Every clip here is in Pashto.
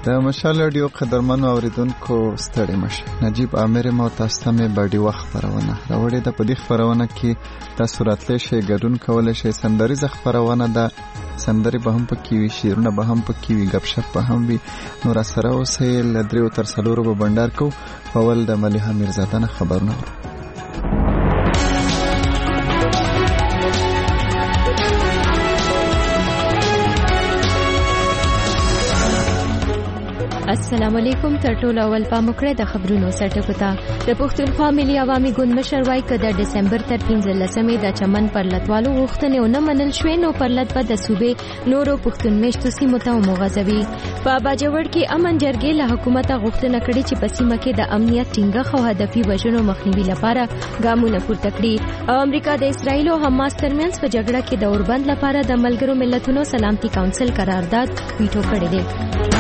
د مشال رادیو قدرمنو اوریدونکو ستړي مشه. نجیب عامر مو تاسو ته مې باډي وخت خبرونه راوړې ده. په دې خبرونه کې تاسو راتلې شي ګډون کولای شي. سندري خبرونه ده، سندري به هم پکې وي، شیرونه به هم پکې وي، غب شپ به هم وي. نور سره اوسه لدریو تر سلورو به بندر کو. اول د مليحه میرزاده نه خبرونه. السلام علیکم. تر ټولو اول پامکړه د خبرونو سرټکو ته. د پښتونخوا ملي عوامي ګوند مشر وایي چې د دسمبر تر 15مې د چمن پرلتوالو غوښتنې نه منل شوې نو پرلت به د صوبې نورو پښتون میشتو سیمو ته ومغځوي. په باجوړ کې امن جرګې له حکومت غوښتنه کړې چې په سیمه کې د امنیت ټینګښت او هدفي وژنو مخنیوي لپاره ګامونه پورته کړي. او امریکا د اسرایل او حماس ترمنځ په جګړه کې د اوربند لپاره د ملګرو ملتونو سلامتي کونسل قرارداد ویټو کړی دی.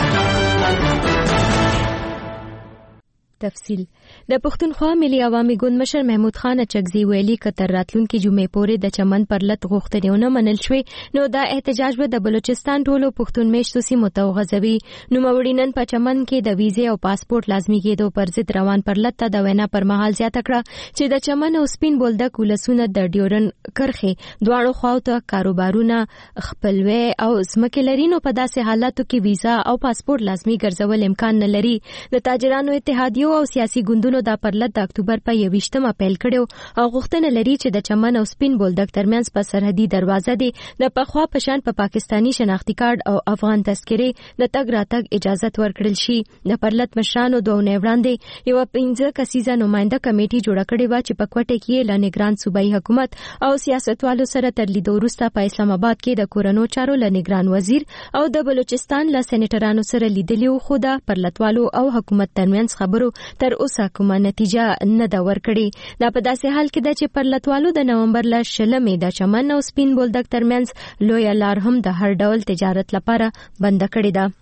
تفصیل. د پښتونخوا ملي عوامي ګوند مشر محمود خان اچکزي ویلي کتر راتلونکي جمعې پورې د چمن پرلت غوښتنې نه منل شوې نو دا احتجاج به د بلوچستان ټولو پښتون میشتو سیمو ته وغځوي. نو مورینن په چمن کې د ویزې او پاسپورت لازمي کېدو پر ضد روان پرلت ته د وینا پر مهال زیاته کړه چې د چمن او سپین بولدک ولسونه د ډیورن کرخه دواړو خواو ته کاروبارونه خپلوي او ځمکې لري نو په داسې حالاتو کې ویزا او پاسپورت لازمي ګرځول امکان نه لري. د تاجرانو اتحادیو او سیاسي ګوندونو د پرلت د اکتوبر په 21مه پیل کړو او غوښتنه لري چې د چمن او سپین بولدک ترمنځ په سرحدي دروازه دی د پخوا پشان په پاکستانی شناختی کارت او افغان تذکره د تګ راتګ اجازه ورکړل شي. د پرلت مشرانو دوه وړاندې یو 15 کسیزه نماینده کمیټي جوړه کړې و چې په کوټه کې له نگران صوبایي حکومت او سیاستوالو سره تر لیدو وروسته په اسلام آباد کې د کورونو چارو له نگران وزیر او د بلوچستان له سېنیټرانو سره لیدلي و خو د پرلتوالو او حکومت ترمنځ خبرو تر اوسه کومه نتیجه نه دا ورکړي. دا په داسې حال کې ده چې پرلتوالو د نومبر ل 16مې د چمن او سپین بولدک ترمنځ لوی لار هم د هر ډول تجارت لپاره بند کړې ده.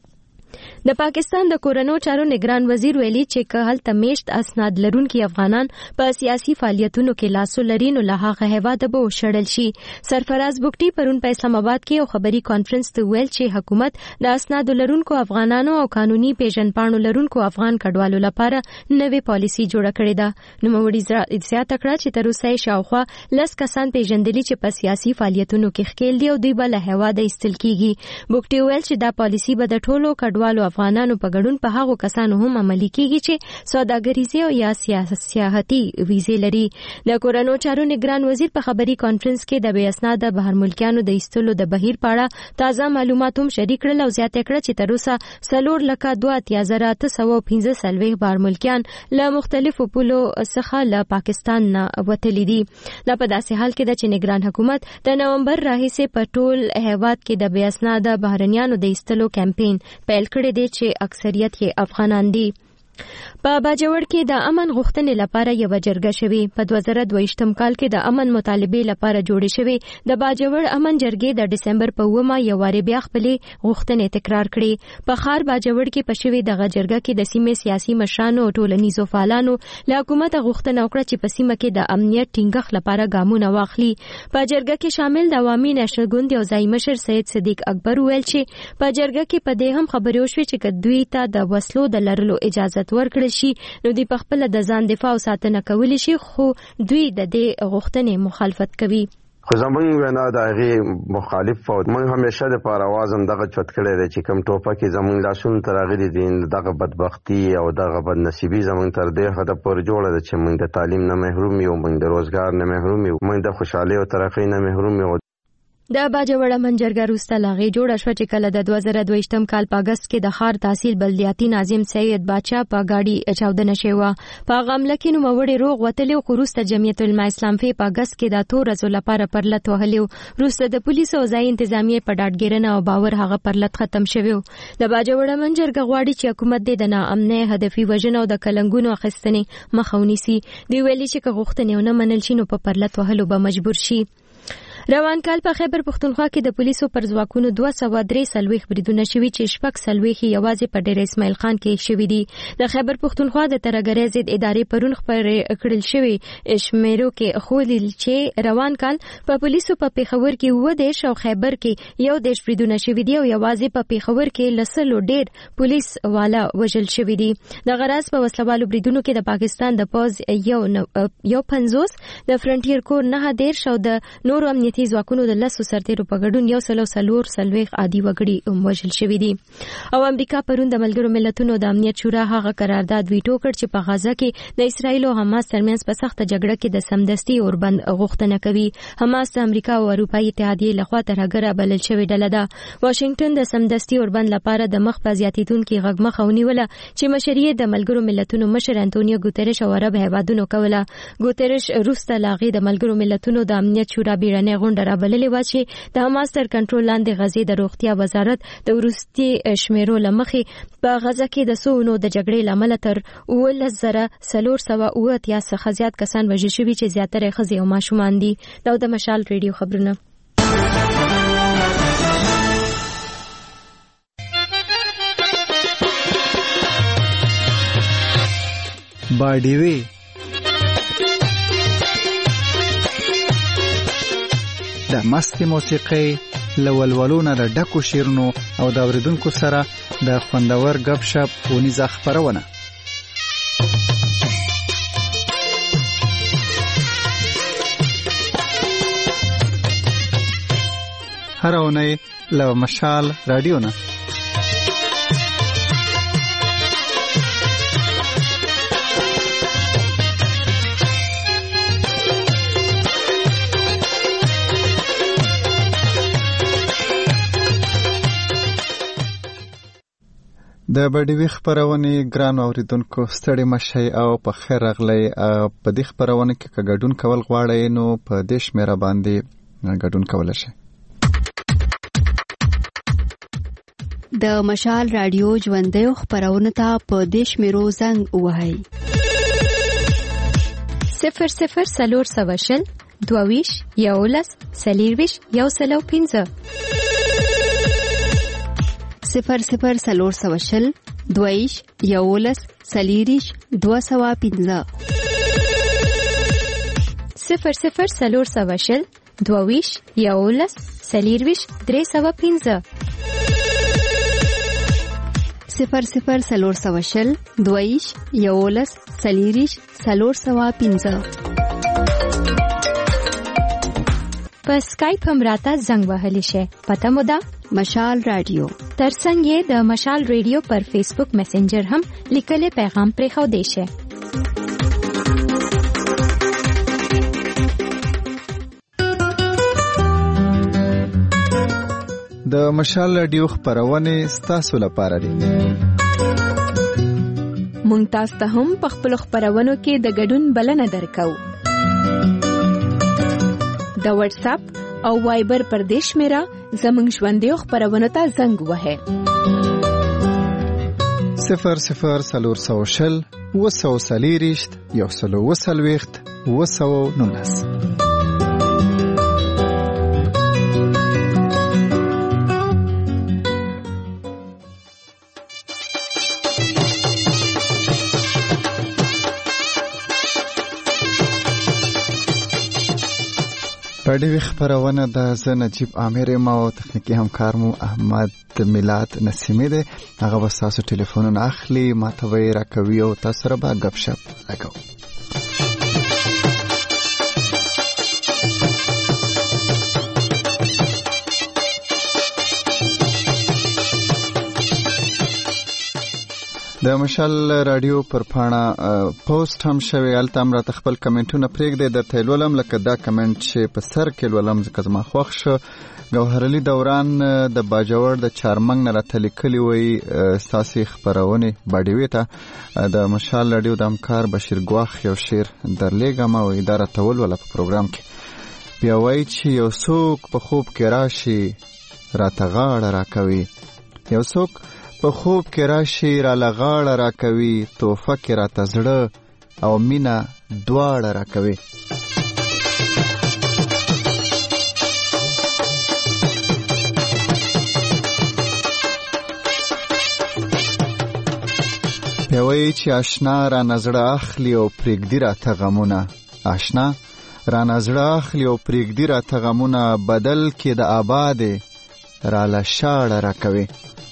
د پاکستان د کورونو چارو نگران وزیر ویلي چې که هلته میشت اسناد لرونکي افغانان په سیاسي فعالیتونو کې لاسو لري نو له هغه هیواده به وشړل شي. سرفراز بوکټي پرون په اسلام آباد کې یو خبري کانفرنس ته ویل چې حکومت د اسناد لرونکو افغانانو او قانوني پیژنپاڼو لرونکو افغان کډوالو لپاره نوې پالیسي جوړه کړې ده. نو موري زیاته کړه چې تر اوسه شاوخوا 10 کسان پیژندلي چې په سیاسي فعالیتونو کې ښکیل دي او دوی به له هیواده ایستل کیږي. بوکټي ویل چې دا پالیسي به د ټولو کډوالو افغانانو په ګډون په هغو کسانو هم عملي کیږي چې سوداګریزي او یا سیاحتي ویزې لري. د کورونو چارو نگران وزیر په خبري کانفرنس کې د بې اسناده بهر ملکیانو د ایستلو د بهیر په اړه تازه معلومات هم شریک کړل او زیاته کړه چې تر اوسه 4,32,815 بهر ملکیان له مختلفو پولو څخه له پاکستان نه وتلي دي. دا په داسې حال کې ده چې نگران حکومت د نومبر راهیسې په ټول هیواد کې د بې اسناده بهرنیانو د ایستلو کمپاین پیل کړی دی چې اکثریت یې افغانان دي. په باجوړ کې د امن غوښتنې لپاره یو جرګه شوې. په 2022م کال کې د امن مطالبې لپاره جوړې شوې. د باجوړ امن جرګې د دسمبر په 9مه یو واری بیا خپلې غوښتنې تکرار کړې. په خار باجوړ کې په شوې د جرګه کې د سیمې سیاسي مشرانو او ټولنیزو فعالانو له حکومت غوښتنه وکړه چې په سیمه کې د امنیت ټینګښت لپاره ګامونه واخلي. په جرګه کې شامل د عوامي نېشنل ګوند یو ځای مشر سید صدیق اکبر ویل چې په جرګه کې په دې هم خبرې وشوې چې دوی ته د وسلو د لرلو اجازه ورکړل شي نو دوی په خپل د ځان دفاع او ساتنه کولی شي خو دوی د دې غوښتنې مخالفت کوي. خو زمونږ وینا د هغې مخالف او موږ همیشه د پاره आवाज هم دغه چوت کړی دی چې کوم ټوپکې زمونږ لاسونو ته راغلي دي دغه بدبختي او دغه بدنصیبي زمونږ تر دې حده پورې جوړه ده چې موږ د تعلیم نه محروم یو، موږ د روزګار نه محروم یو، موږ د خوشحالۍ او ترقۍ نه محروم یو. د باجوړ امن جرګه وروسته لاغي جوړه شو چې کله د 2022م کال په اگست کې د خار تحصیل بلدیاتي ناظم سید باچا په گاډي چاودنه شوه. په غمله کې نو وړي روغ وتلی او وروسته جمعیت العلماء اسلام په اگست کې د تور ورځو لپاره پرلت وهلیو. وروسته د پولیسو او ځای انتظامیه په ډاډګیرنه او باور هغه پرلت ختم شوی. د باجوړ امن جرګه غواړي چې حکومت د ناامنۍ هدفي وژنه او د کلنګونو اخیستنې مخه ونیسي. دی ویلي چې غوښتنې نه منل شي نو په پرلت وهلو به مجبور شي. روان کال په خیبر پښتونخوا کې د پولیسو پر ځواکونو 243 بریدونه شوي چې 46 یوازې په ډیر اسماعیل خان کې شوي دي. د خیبر پښتونخوا د ترهګرۍ ضد ادارې پرون خبرې کړل شوې شمیرو کې خولل چې روان کال په پولیسو په پیښور کې 10 او خیبر کې 11 بریدونه شوي دي او یوازې په پیښور کې لسلو ډیر پولیس والا وژل شوي دي. د غراس په وسلوالو بریدونو کې د پاکستان د پوز یو 50 د فرنټیر کور 9 او د نورو امنیتي ځواکونو د 10 سرتیرو په ګډون 140 عادي وګړي وژل شوي دي. او امریکا پرون د ملګرو ملتونو د امنیت شورا هغه قرارداد ویټو کړ چې په غزه کې د اسرایل او حماس ترمنځ په سخته جګړه کې د سمدستي اوربند غوښتنه کوي. حماس د امریکا او اروپایي اتحادیې لخوا ترهګره بلل شوې ډله ده. واشنگټن د سمدستي اوربند لپاره د مخ په زیاتیدونکو غږمخه ونیوله چې مشري د ملګرو ملتونو مشر انټونیو ګوتریش او عرب هیوادونو کوله. ګوتریش روسته لاغي د ملګرو ملتونو د امنیت شورا بیړنۍ غونډه رابللې و چې د حماس تر کنټرول لاندې غزې د روغتیا وزارت د وروستي شمیرو لمخې په غزه کې د سونو د جګړې لامل تر 1,480 څخه زیات کسان وژل شوي چې زیاتره ښځې او ماشومان دي. دا د مشال ریډیو خبرونه. باډیوي د مستي موسیقي لولولونه د ډکو شیرونو او د اوریدونکو سره د خوندور غب شپ ونیزه خبرونه. هر اونۍ له مشال رادیو نه د بډیوي خبرونه ګران اوریدونکو ستړي مشي او په خیر راغلی. په دې خبرونه کې کډون کول غواړئ نو په دې شمیره باندې ګډون کول شي. د مشال رادیو ژوندۍ خبرونه ته په دې شمیرو زنګ ووهئ 00 22 11 40 105 00 420 22 11 40 205 00 420 22 11 40 305 00 420 22 11 40 305 په سکایپ هم راته زنګ وهلی شي. پته مو ده مشال رادیو. ترڅنګ یې د مشال رادیو پر فیسبوک میسنجر هم لیکلي پیغام پرې خو دی شي. د مشال رادیو خبرونه ستاسو لپاره دي. مونږ تاسو ته هم په خپل خبرونو کې د ګډون بلنه درکو. د واتس اپ او وایبر پر دیش میرا زمنګ ژوندې خبرونه ته زنګ وهه 00 420 140 پړدی خبرونه د نجیب عامر ما او تخنیکی همکار مو احمد میلاد نسیمی ده. هغه وساسو ټلیفونونه اخلي ما ته وی راکوي او تاسو سره به غب شپ لګو. د مشال رادیو پر پاڼه پوسټ هم شوی. التم را خپل کمنټونه پرېږدئ د تلولم لکه دا کمنټ چې په سر کې ولولم ځکه زما خوښ شو. ګوهرعلی دوران د باجوړ د چارمنګ نه راته لیکلي وی ستاسې خپرونې باډیوي ته د مشال رادیو د همکار بشیر ګواخ یو شعر درلیږم او اداره تولوله په پروګرام کې. بیا وایي چې یو څوک په خوب کې راشي راته غاړه راکوي، یو څوک په خوب کې راشي را لغاړه راکوي، توفه کې راته زړه او مینه دواړه راکوي. وایي چې آشنا را نزړه اخلي او پرېږدي راته غمونه، آشنا را نزړه اخلي او پرېږدي راته غمونه، بدل کې د آبادې راله شاړه راکوي.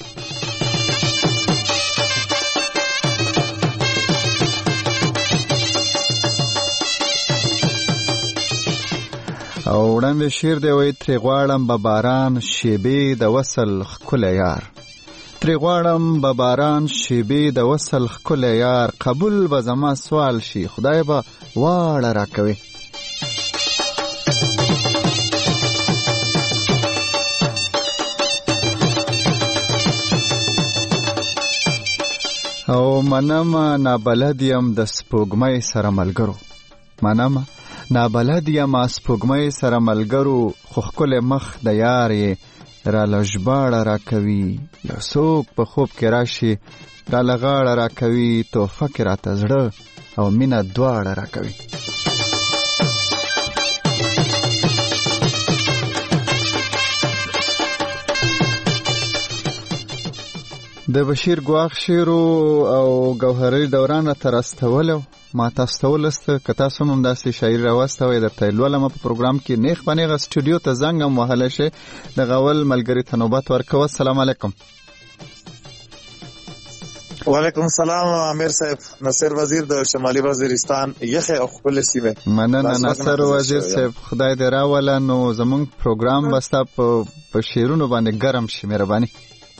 او وړاندې شعر دی وایي ترې غواړم به باران شیبې د وصل ښکلی یار، ترې غواړم به باران شیبې د وصل ښکلی یار، قبول به زما سوال شي خدای به واړه راکوي. او منم نابلد یم د سپوږمۍ سره ملګرو، منم نابلد یم سپوږمۍ سره ملګرو، خو ښکلی مخ د یار یې راله ژباړه راکوي. یو څوک په خوب کې راشي راله غاړه راکوي، تحفه کې راته زړه او مینه دواړه راکوي. د بشیر ګواښ شعرو او ګوهري دوران راته راستولو، ما تاسو ته ولسته که تاسو هم داسې شاعري راواستوئ درته یې لولم په پروګرام کې. نیغ په نیغه سټوډیو ته زنګ هم وهلی شئ، دغه اول ملګري ته نوبت ورکوه. السلام علیکم. وعلیکم السلام امیر صاحب، ناصر وزیر د شمالي وزیرستان یخه او خپل سیمه. مننه ناصر وزیر صاحب، خدای دې راوله. نو زمونږ پروګرام به ستا په شعرونو باندې ګرم شي، مهرباني.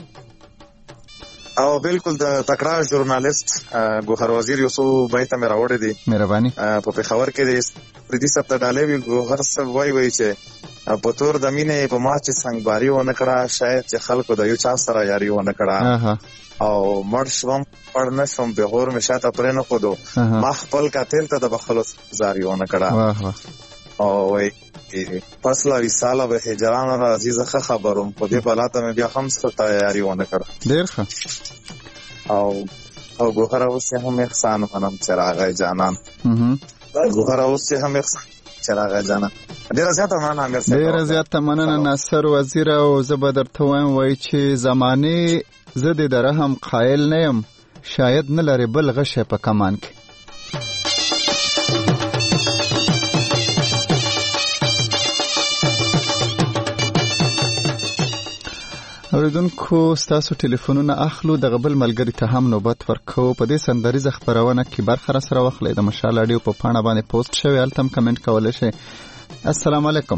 او بالکل د تکړه ژورنالیست ګوهر وزیر یو څو بیت مې راوړی دي، مهرباني. په پېښور کې د پردي سپته ډالۍ وي ګوهر صاحب وایي چې په تور د مینې په ما چې څنګهباري ونه کړه، شاید چې خلکو د یو چا سره یاري ونه کړه، او مړ شوم پړ نه شوم بغور مې شاته پرې نه ښودو، ما خپل قاتل ته د بخښلو زاري ونه کړه. او وایي فصله وصاله به هجران را عزیزه ښه خبروم، په دې بلاته مې بیا هم څه تیاري ونه کړه. ډېر ښه. او ګوهره اوس یې هم احسان منم چې راغی جانان، ګوهره اوس یې هم احسان چې راغی جانان. ډېره زیاته مننه امیر صاحب، ډېره زیاته مننه ناصر وزیر. او زه به درته وایم وایي چې زمانې زه دې د رحم قایل نه یم، شاید نه لرې بل غشی په کمان کې. اوریدونکو ستاسو ټلیفونونه اخلو، دغه بل ملګري ته هم نوبت ورکو. په دې سندریزه خپرونه کې برخه را سره واخلئ. د مشال راډیو په پاڼه باندې پوسټ شوی، هلته هم کمنټ کولی شئ. السلام علیکم.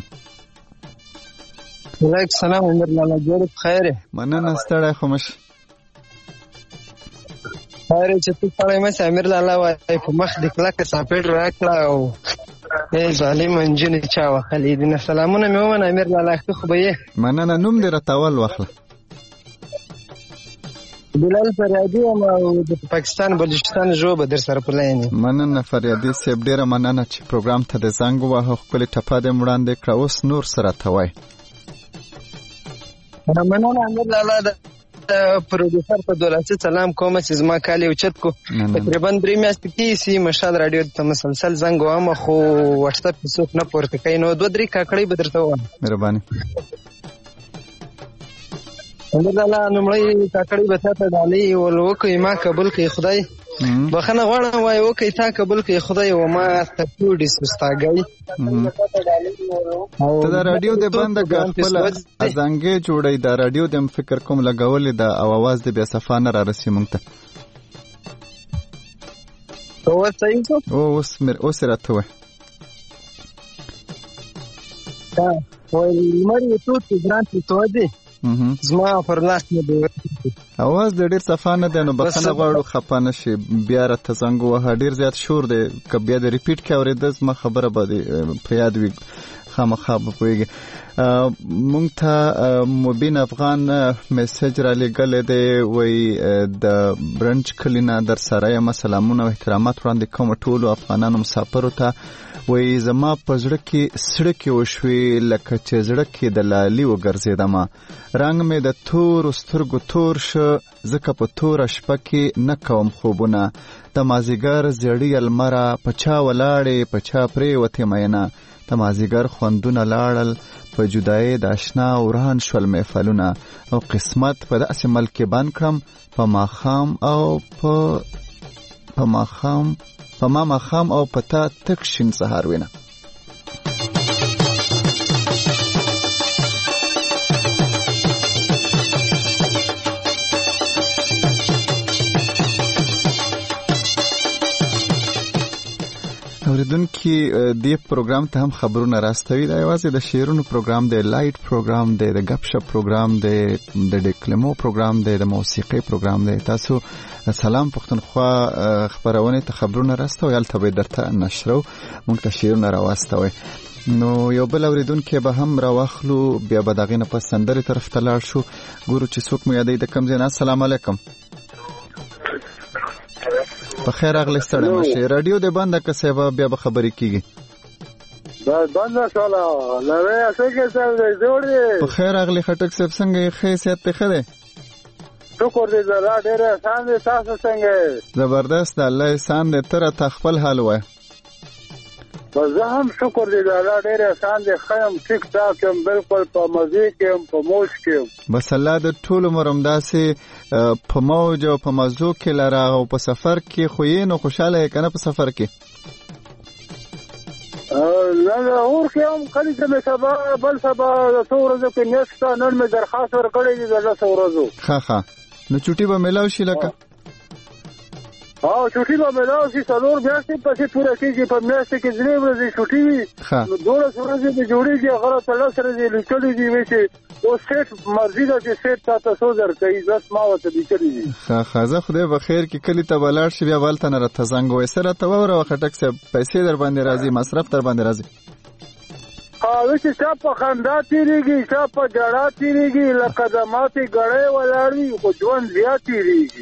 وعلیکم السلام امیر لالا، جوړ بخیر. مننه، ستړی خو مشي. خیر چې ته ستړی مشي امیر لالا، وایي په مخ دې کلکه ساپېټ راکړه او ظالم انجونې چا وهلې دي. سلامونه مې ومنه امیر لالا، ښه خو به یې؟ مننه. نوم دې راته اول واخله. بلال فریادي یم او د پاکستان بلوچستان ژبه در سره په لاین یم. مننه فریادي صاحب، ډېره مننه چې پروګرام ته د زنګ ووهه، ښکلې ټپه دې وړاندې کړه. اوس نور څه راته وایي؟ مننه امیر لالا، د پروډوسر ته دولتي سلام کوم چې زما کال یو چت کو تقریبا 3 میاشتې کېږي مشهد راډیو ته مسلسل زنګ وهم، خو واتساپ کې څوک نه پورته کوي. نو 2-3 کاکړۍ به درته ووایم. مهرباني. امیر لالا، لومړی کاکړۍ به تا ته ډالۍ ول وکړي، ما قبول کړي خدای، بخښنه غواړم وایي وکړي تا قبول کړي خدای، و ما ته ټوډې سستاګۍ. ته دا راډیو دې بنده کړه، خپله ازانګې جوړئ. دا راډیو دې هم فکر کوم لګولې ده او اواز دې بیا صفا نه را رسي مونږ ته. اوس صحیح شو؟ اوس یې راته وایي. وایي لمر یې تود چې ګران چې سوځي، زما پر لاس نه دی. اواز دې ډېر صفا نه دی، نو بخښنه غواړو، خفه نه شي. بیا راته زنګ ووهه، ډېر زیات شور دی، که بیا دې ریپیټ کې اورېده زما خبره به دې په یاد وي، خامخا به پوهېږي. مونږ ته مبین افغان میسج را لېږلی دی، وایي د برنج کلي نه در سره یم، سلامونه او احترامات وړاندې کوم ټولو افغانانو مسافرو ته. وایي زما په زړه کې سړکې وشوې لکه چې زړه کې د لالي وګرځېدمه، رنګ مې د تورو سترګو تور شه، ځکه په توره شپه کې نه کوم خوبونه، د مازدیګر زیړي لمره په چا ولاړې په چا پرېوتې مینه، د مازدیګر خوندونه لاړل په جدایۍ د اشنا وران شول محفلونه، او قسمت په داسې ملک کې بند کړم په ماښام او په په ما ماښام او په تا تک شین سهار وینه. اوریدونکي دې پروګرام ته هم خبرونه راستوي. دا یوازې د شعرونو پروګرام دی، لایټ پروګرام دی، د غپ شپ پروګرام دی، د ډیکلمو پروګرام دی، د موسیقي پروګرام دی. تاسو سلام پښتونخوا خبرونه ته خبرونه راستوي، البته به درته نشرو مونږ ته شعرونه راوستوي. نو یو بل اوریدونکي به هم راوخلو، بیا به دغه نه پس سندري طرف ته لاړ شو. ګورو چې څوک مو یادې د کم ځای نه. السلام علیکم. په خیر اغلی ستړی مشه. رادیو دې بنده که صاحب بیا به خبرې کیږي. بنده شاله لوي څنګه څنګه جوړې. په خیر اغلی خټک صاحب څنګه یې خیسیت ته خره؟ شکر دې زړه ډېر احسان دې تاسو څنګه؟ زبردست الله احسان دې تر ته خپل حال وای. بس زه هم شکر دې زړه ډېر احسان دې خیم ټیک ټاک هم بالکل په مزه کې هم په موج کې. بس الله د ټول مرم داسې په موج او په مزو کې لاره او په سفر کې خو یې نو خوشاله کنه په سفر کې. نه اور کې هم کله چې سبا بل سبا څو ورځې کې نشته. نن مې درخواست ورکړې دي د 10 ورځو. ها نو چټي به ملاو شي لکه چوټي به ملاو شي. څلور میاشتې پسې پوره کېږي. په میاشتې کې 3 ورځې چوټي وي نو 12 ورځې به جوړېږي. هغه ته 10 ورځې لیکلي دي چې او سیټ مرضی ده چې سیټ تاسو سوزر کوي. بس ما وته لیکلي دي. خازه خدای به خیر کې کلی ته بلاړ شي بیا ولته نه راته زنګ وې سره ته وره خټک صاحب پیسې در باندې راځي مصرف در باندې راځي. چې چا په خندا تیریږي چا په جړا تیریږي لکه د ماتې ګړۍ ولاړوي خو ژوند بیا تیریږي.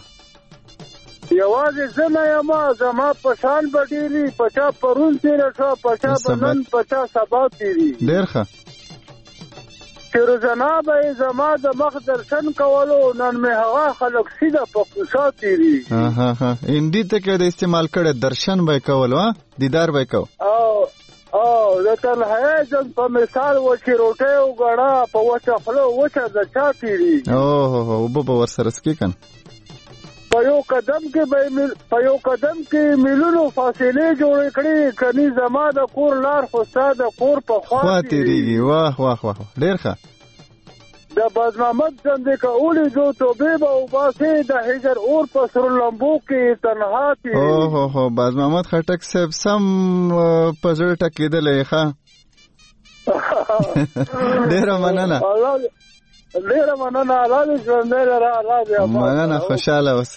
یوازې زما یما زما پشان بډېری پچا پرون تیر شو پچا بنن پچا سبا تیری. ډېر ښه چې روزانه به زما د مخ درشن کولو نن مې هغه خلک سیده په کوڅه تیری. هندي ته کې د استعمال کړه درشن به کول وا دیدار به کو. د تنهایی جن په مثال و چې روټه او غړا په وچه خلو وچه د چا تیری. او به ورسره سکی کن په یو قدم کې میلونو فاصله جوړ کړي کني زما د کور لار خو ستاد کور په خوا تیریږي. واه واه واه ډېر ښه. د باز محمد څنګه کولی جو توبه او باسه د هجر اور په سر لمبو کې تنها تي. هو باز محمد خټک صاحب سم پزړه ټکیدلې ښه. ډېر مننه الله ژوند را راځي. مننه خوشاله اوس.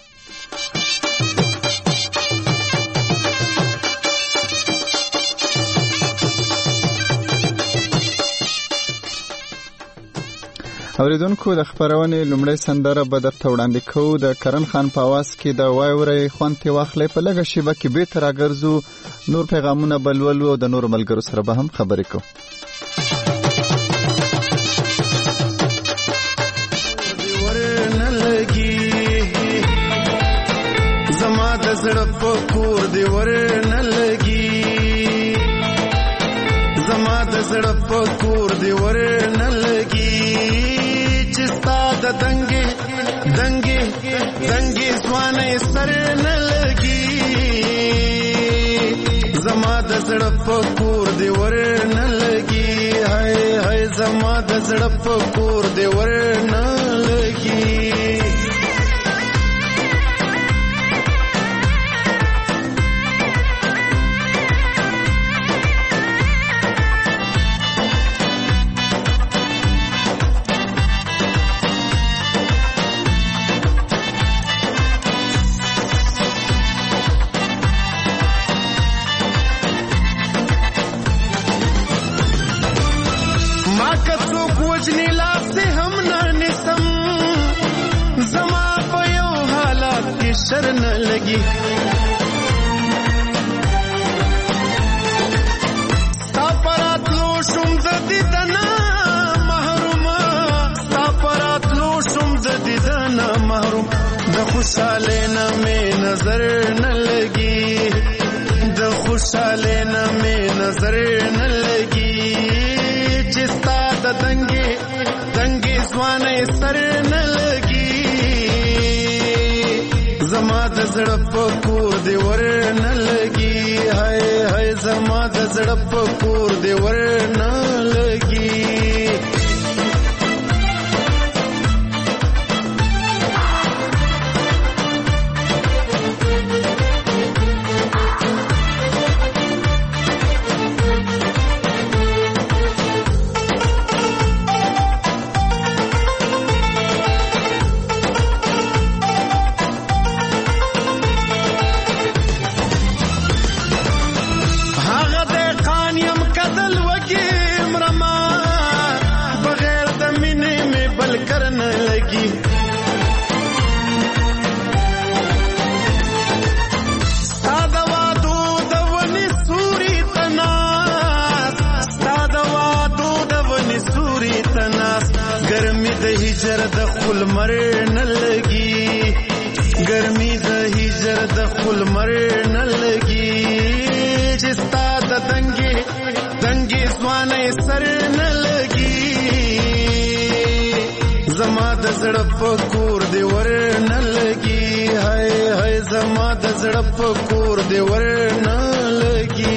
اوریدونکو د خبرونه لومړی سندره به درته وړاندې کوو. د کرن خان په आवाज کې د وایوري خوانتي واخلې په لګه شیبه کې به تر راګرځو نور پیغامونه بلولو او د نور ملګرو سره به هم خبرې کوو. زما د زړه په کور دی ورنه لګي زما د زړه په کور دی ورنه لګي چې ستا د دنګي ځوانې سر نه لګي زما د زړه په کور دی ورنه لګي هاي زما د زړه په کور دی ورنه لګي. شرن لگی ستا پراتلو شم د دیدنا محروم ستا پراتلو شم د دیدنا محروم د خوشاله نه مې نظر نه لګي د خوشاله نه مې نظر نه لګي چې ستا د دنګي ځوانې سر نه لګي زما د زړه په کور دی ورنه لګي هاي هاي زما د زړه په کور دی ورنه لګي د خپل مر نه لګي ګرمي د هجر د خپل مر نه لګي چې ستا د دنګي ځواني سر نه لګي زما د زړه په کور دی ور نه لګي هاي هاي زما د زړه په کور دی ور نه لګي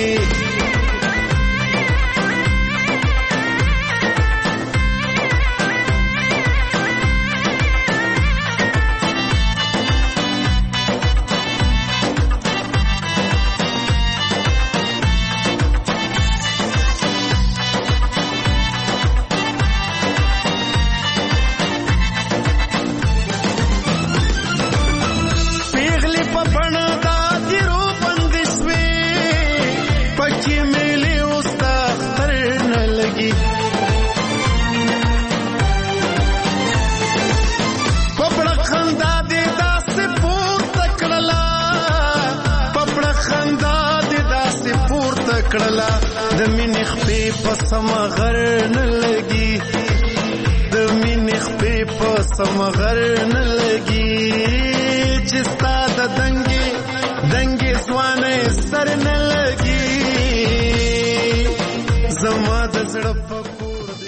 د مینې خپې په سمه غر نه لګي د مینې خپې په سمه غر نه لګي چې ستا د دنګې ځوانۍ سر نه لګي زما د زړه په کور دی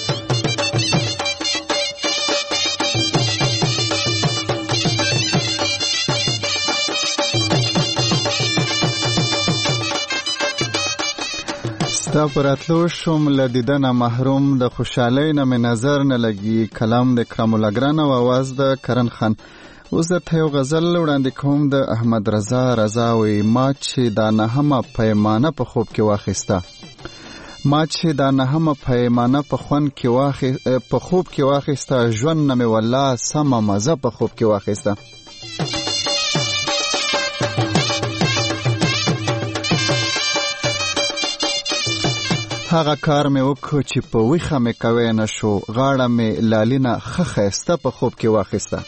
ستا پراتلو شوم له دیدنه محروم د خوشحالۍ نه مې نظر نه لګي کلام د کرام الګران او आवाज د کرن خان اوس درته یو غزل وړاندې کوم د احمد رضا وی ما چې دا نهمه پیمانه په خوب کې واخیسته ما چې دا نهمه پیمانه په خوب کې واخیسته ژوند نه مې والله سمه مزه په خوب کې واخیسته هغه کار مې وکړ چې په ویښه مې کوی نه شو غاړه مې لالینه ښه ښایسته په خوب کې واخیسته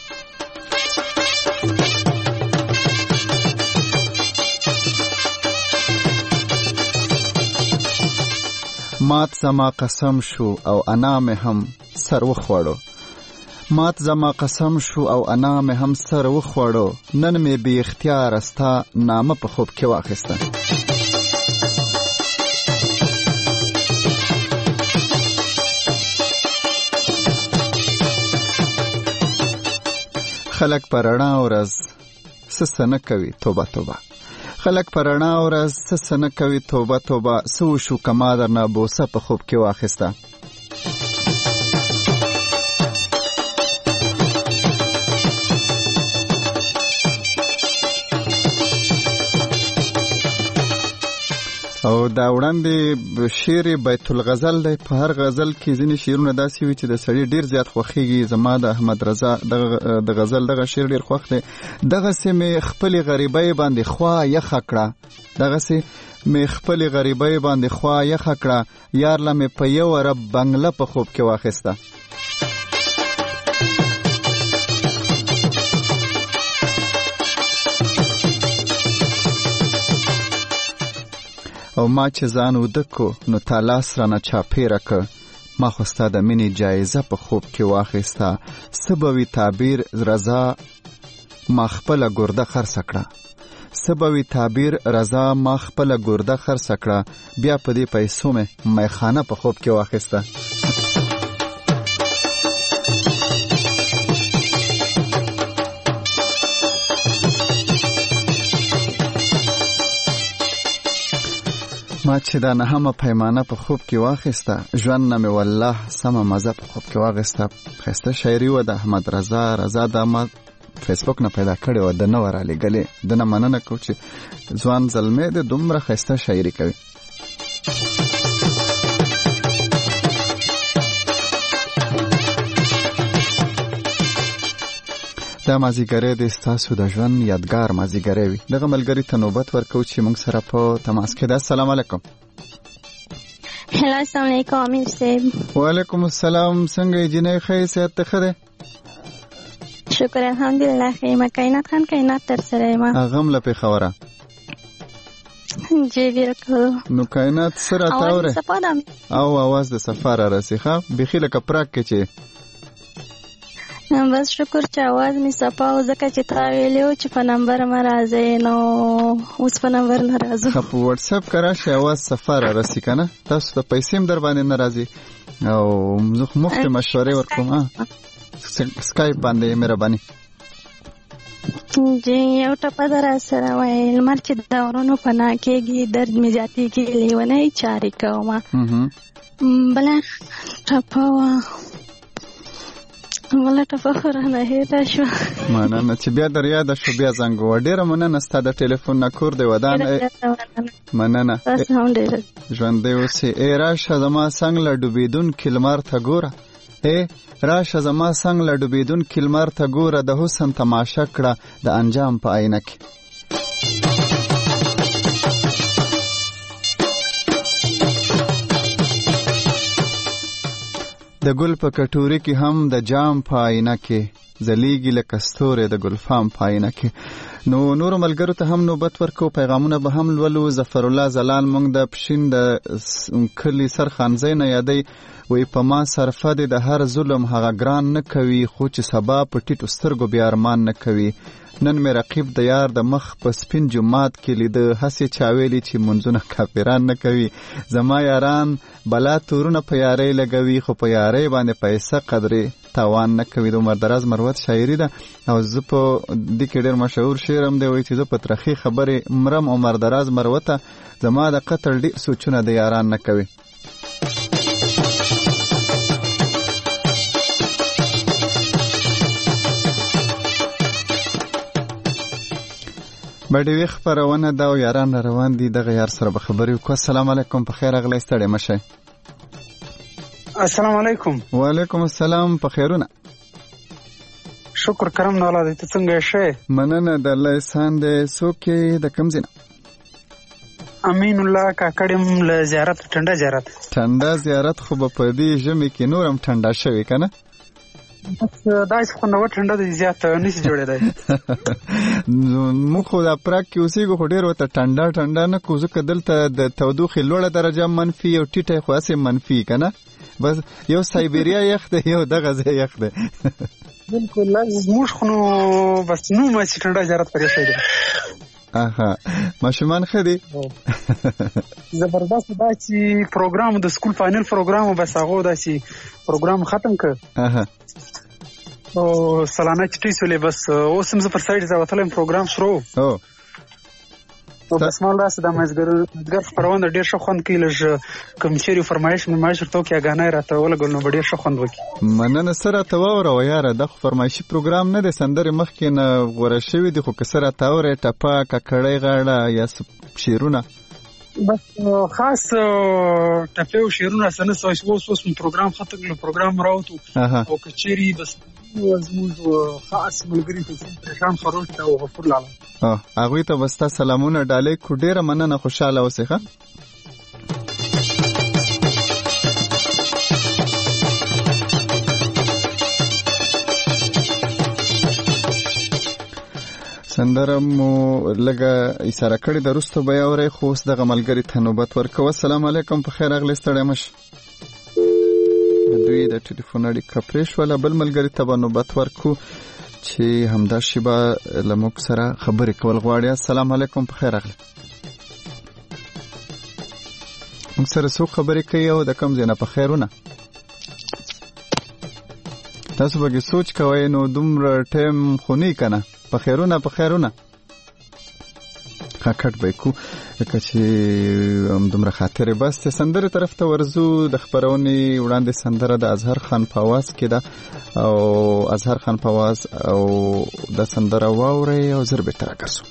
مات زما قسم شو او انا مې هم سر وخوړو مات زما قسم شو او انا مې هم سر وخوړو نن مې بې اختیاره ستا نامه په خوب کې واخیسته خلک پر رڼا ورځ څه نه کوي توبه توبه خلک پر رڼا ورځ څه نه کوي توبه توبه څه وشو که ما درنه بوسه په خوب کې واخیسته او دا وړاندې شعر بیت الغزل دی په هر غزل کې ځینې شعرونه داسې وي چې د سړي ډیر زیات خوښیږي زما د احمد رضا د غزل دغه شعر ډیر خوښ دی دغسې مې خپلې غریبۍ باندې خوا یخه کړه دغسې مې خپلې غریبۍ باندې خوا یخه کړه یارله مې په یو رب بنګله په خوب کې واخیسته او ما چې ځان وده کو نو تا لاس رانه چاپېره که ما خو ستا د مینې جایزه په خوب کې واخیسته څه به وي تعبیر رضا ما خپله ګرده خرڅه کړه څه به وي تعبیر رضا ما خپله ګرده خرڅه کړه بیا په دې پیسو مې میخانه په خوب کې واخیسته ما چې دا نهمه پیمانه په خوب کې واخیسته، ژوند نه مې والله سمه مزه په خوب کې واخیسته. ښایسته شاعري وه د احمد رضا دا ما فیسبوک نه پیدا کړې وه، د نه وه رالیږلې. د نه مننه کوو چې ځوان زلمی دی دومره ښایسته شاعري کوي. دا مازیګری دی ستاسو د ژوند یادګار مازیګری وي. دغه ملګري ته نوبت ورکوو چې موږ سره په تماس کې ده. السلام علیکم. هلو السلام علیکم امیر صاحب. وعلیکم السلام. څنګه یې جنۍ؟ ښه یې؟ صحت ته ښه دی؟ شکر الحمدلله ښه یم. کائنات خان کائنات در سره یم. هغه هم له پېښوره؟ جی بالکل. نو کائنات څه راته اورې؟ او اواز د صفا را رسي ښه بیخي لکه پراګ کې چې بس شکر چې आवाज می صفا او ځکه چې تا ویلو چې په نمبر ما راځي نو اوس په نمبر نه راځو. په واتس اپ کرا شي आवाज صفا را رسي کنه. تاسو ته پیسې هم در باندې ناراضي او زه مفت مشورې ورکوم. سکایپ باندې مهرباني. جی یو ټپه در سره وای لمر چې دورونو پناه کېږي درد می ذاتي کې لیونی چاري کومه بلا ټپه ولا تفخر نه هېته شو. مننه چې بیا در یاد شو بیا زنګ و. ډیره مننه ستا د ټلیفون نه کور دی ودان. مننه ژوندی اوسې. ای راشه زما څنګ له ډوبېدونکي لمر ته ګوره. ای راشه زما څنګ له ډوبېدونکي لمر ته ګوره. د حسن تماشه کړه د انجام په آینه کې. د ګل په کټوري کې هم د جام په آینه کې ځلیږي لکه ستوري د ګلفام په آینه کې. نو نورو ملګرو ته هم نوبت ورکو، پیغامونه به هم لولو. ظفر الله زلال موږ د پښین د کلي سرخانځی نه یادی وی په ما صرفه دی د هر ظلم هغه ګران نه کوي، خو چې سبا په ټیټو سترګو بیا ارمان نه کوي. نن مې رقیب د یار د مخ په سپین جماعت کې لیده، هسې چاویلی چې منځونه کافران نه کوي. زما یاران بلا تورونه په یارۍ لګوي، خو په یارۍ باندې پیسه قدرې تاوان نه کوي. د عمر دراز مروت شاعري ده او زه په دې کې ډېر مشهور شعر هم دی وایي چې زه په ترخې خبرې مرم عمر دراز مروته، زما د قتل ډېر سوچونه د یاران نه کوي. بډې وی خبرونه دا او یاران روان دي. دغه یار سره به خبرې وکړو. السلام علیکم. په خیر اغلی ستړی مشه. السلام علیکم. وعلیکم السلام. په خیرونه؟ شکر کرم نه ولاده. ته څنګه یې؟ مننه د الله احسان دی. څوک یې د کوم ځای نه؟ امین الله کاکړم له زیارت ټنډه زیارت. ټنډه زیارت خو به په دې ژمي کې نور هم ټنډه شوي که نه؟ بس دا خوندور ټنډه دی زیات نشي جوړېدی. موږ خو د پراګ کې اوسېږو خو ډېر ورته ټنډه نه کوو ځکه دلته د تودوخې لوړه درجه منفي او ټیټه خو هسې منفي که نه. بس یو سایبریا یخ دی یو دغه ځای یخ دی. بلکل زموږ خو نو بس نوم چې ټنډه زیارت پرې شوی دی. اها ماشومان ښه دي؟ زبردست. دا چې پروګرام د سکول فاینل پروګرام بس هغه داسې پروګرام ختم کړ او سلانه چټۍ سولې بس اوس هم زه پر سایډ ځه وتلی پروګرام شروع او بس ما داسې د مازدیګر خپرونه ډېر ښه خوند کوي. لږ کوم چیرې فرمایش ورته وکړي اګانۍ راته ولګول نو به ډېر ښه خوند وکړي. مننه. څه راته واوروه یاره. دا خو فرمایشي پروګرام نه دی، سندرې مخکې نه غوره شوي دي، خو که څه راته اورې ټپه ککړۍ غاړه یا شعرونه؟ بس خاص ټپې او شعرونه څه نه اوس پروګرام ختم کړو، پروګرام راوتو او که چیرې بس زموږ خاص ملګري ته پریشان خروش ته او غفور لاله هغوی ته به ستا سلامونه ډالۍ کړو. ډېره مننه. خوشحاله اوسې ښه. سندره مو لږه ایساره کړې ده، وروسته به یې اورئ، خو اوس دغه ملګري ته نوبت ورکوو. السلام علیکم. په خیر اغلی ستړی مشه. دوی د ټلیفون اړیکه پرې شوله. بل ملګري ته به نوبت ورکو چې همدا شیبه له موږ سره خبرې کول غواړي. السلام علیکم. په خیر اغلی. موږ سره څوک خبرې کوي او د کوم ځای نه؟ په خیرونه. تاسو به سوچ کوئ نو دومره ټایم خو نه که نه. په خیرونه. په خیرونه کټ به کو. لکه چې همدومره خاطرې بس ته سندره طرف ته ورزو. د خبرونې وړاندې سندره د اظهر خان په आवाज کې ده او اظهر خان په आवाज او د سندره واوري او زر به تر راګرځو.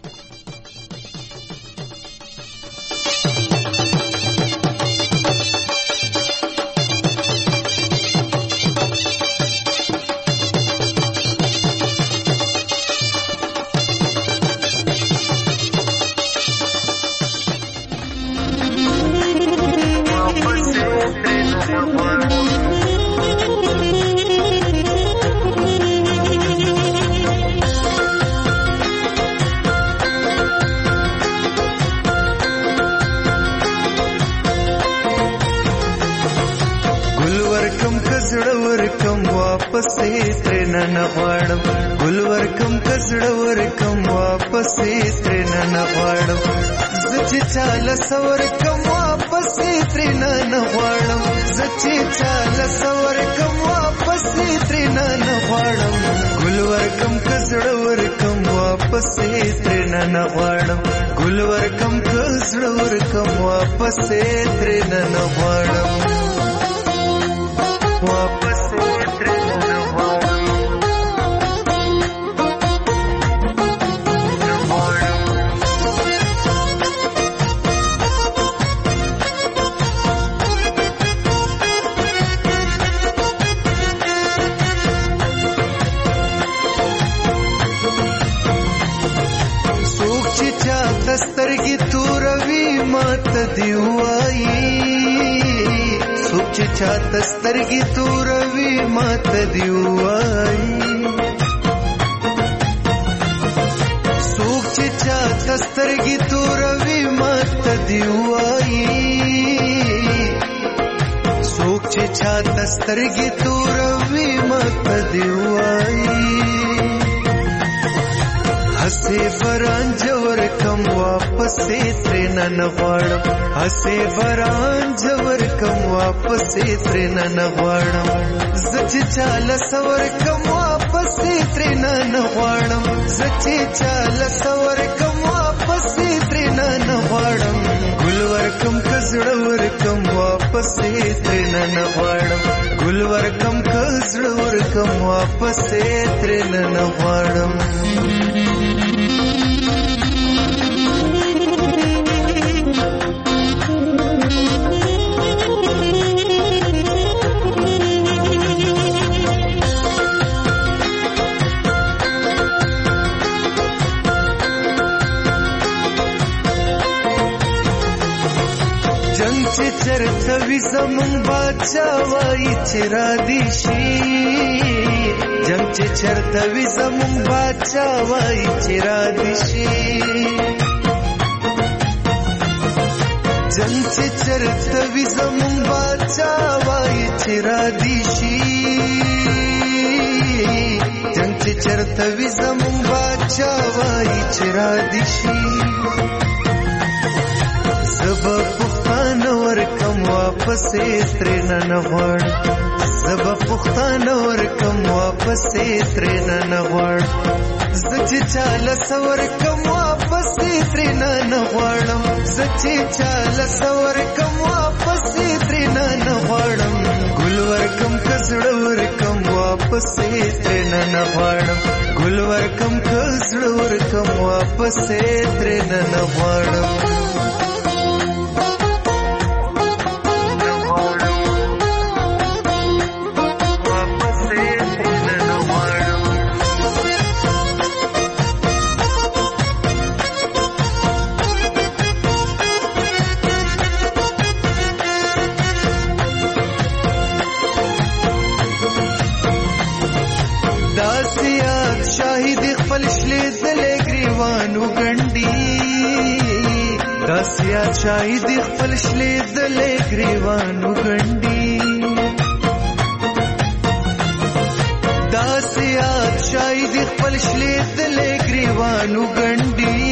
سترګې توروي ماته دی وایي څوک چې چاته سترګې توروي ماته دی وایي څوک چې چاته سترګې توروي ماته دی وایي هسې برانج ورکم واپسې ترېنه نه غواړم هسې برانج ورکم واپسې ترېنه نه غواړم زه چې چاله ورکم واپسې ترېنه نه غواړم زه چې چاله ورکم واپسې ترېنه نه غواړم ګل ورکم که زړه ورکم واپسې ترېنه نه غواړم ګل ورکم که زړه ورکم واپسې ترېنه نه غواړم چرته وي زمون باچا وایي چې را دي شي جنګ چې چرته وي زمون باچا وایي چې را دي شي جنګ چې چرته وي زمون باچا وایي چې را دي شي جنګ چې چرته وي زمون باچا وایي چې را دي شي زبا پختانه ورکم واپسې ترېنه نه غواړم زبا پختانه ورکم واپسې ترېنه نه غواړم زه چې چاله ورکم واپسې ترېنه نه غواړم زه چې چاله ورکم واپسې ترېنه نه غواړم ګل ورکم که زړه ورکم واپسې ترېنه نه غواړم ګل ورکم که زړه ورکم واپسې ترېنه نه غواړم داسیا شاهد خپل شلیدلې ګریوانو ګنډي داسیا شاهد خپل شلیدلې ګریوانو ګنډي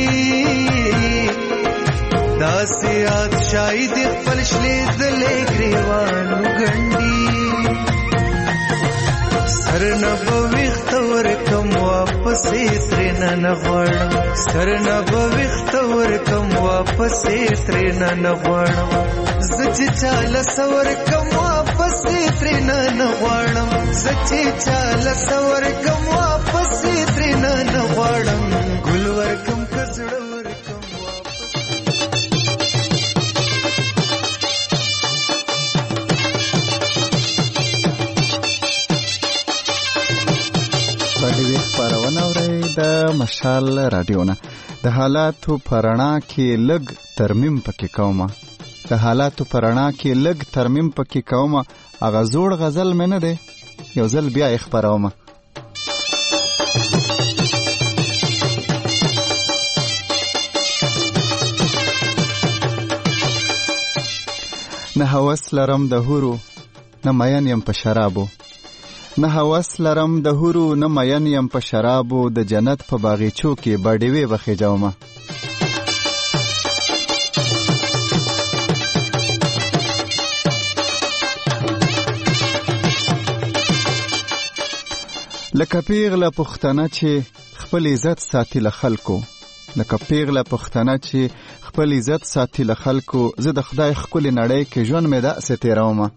داسیا شاهد خپل شلیدلې ګریوانو ګنډي سر نه بوخت ورکم واپسې ترنه نه غواړم سر نه بوخت ورکم واپسې ترنه نه غواړم زچ چاله سور کم واپسې ترنه نه غواړم زچ چاله سور کم واپسې ترنه نه غواړم ګل ورکم کزړه ورکم باندې خبرونه اورئ د مشال رادیو نه د حالاتو پرانا کې لګ ترمیم پکې کومه د حالاتو پرانا کې لګ ترمیم پکې کومه هغه زوړ غزل مې نه دی یو ځل بیا یې خبرومه نه هوس لرم د هورو نه مین یم په شرابو نه هوس لرم د هورو نه مین یم په شرابو د جنت په باغچو کې باډیوي بخېجومه لکه پیغله پښتنه چې خپل عزت ساتي له خلکو لکه پیغله پښتنه چې خپل عزت ساتي له خلکو زه د خدای ښکلې نړۍ کې ژوند مې داسې تېرومه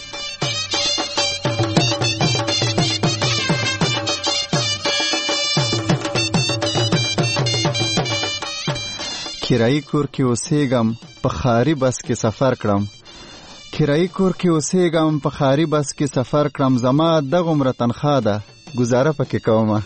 کرایي کور کې اوسېږم په خاري بس کې سفر کړم کرایي کور کې اوسېږم په خاري بس کې سفر کړم زما دغومره تنخوا ده ګزاره پکې کومه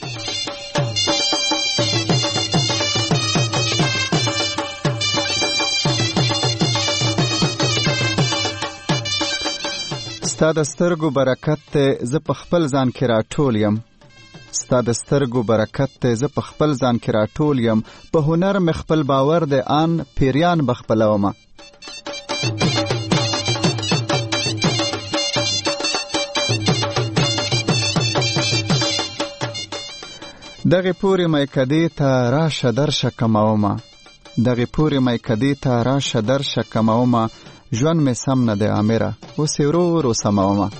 ستا د سترګو برکت ته زه په خپل ځان کې راټول یم ستا د سترګو برکت ته زه په خپل ځان کې راټول یم په هنر مې خپل باور د آن پیریان بخپلومه دغه پورې میکدې ته راشه درشه کمومه دغه پورې میکدې ته راشه درشه کمومه ژوند مې سم نه دی عامره اوس یې ورو ورو سمومه